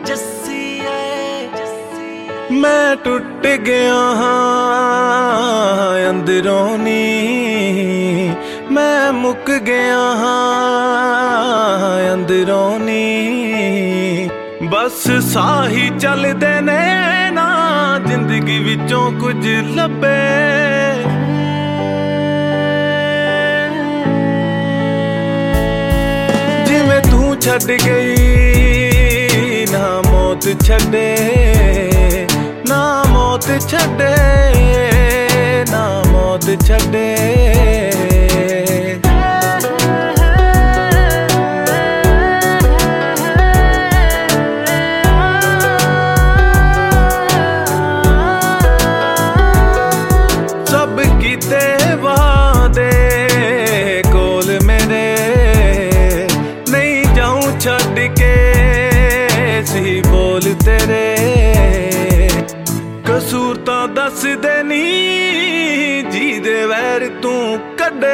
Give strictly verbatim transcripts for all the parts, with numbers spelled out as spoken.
मैं टुट गया हाँ अंदरों नी, मैं मुक गया हाँ अंदरों नी। बस साही चलदे ने ना जिंदगी विचों कुछ लभे। जिवें तू छड्ड गई ना मौत छड्डे, ना मौत छड्डे, ना मौत छड्डे। सब कीते वादे कोल मेरे, नहीं जाऊं छड्ड के सी बोल तेरे। कसूर तां दस दे नी जी दे वैर तू कड्डे।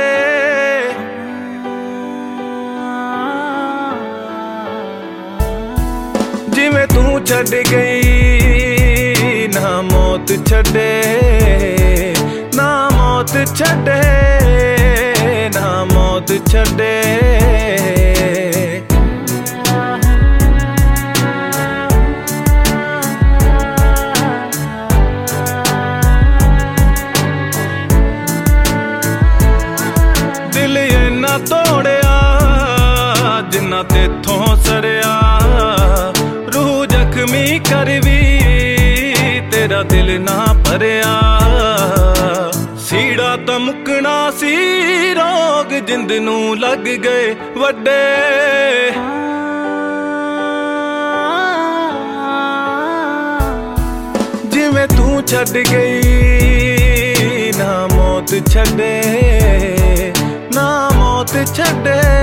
जिवें तू छड्ड गई ना मौत छड्डे, ना मौत छड्डे, ना मौत छड्डे। दिल इन्ना तोड़िया जिन्ना तेथों सरिया, रूह जख्मी कर भी तेरा दिल ना भरिया। सीड़ा तां मुकना सी रोग जिंद नूं लग गए वड्डे। जिवें तू छड्ड गई ना मौत छड्डे, ना मौत छड्डे,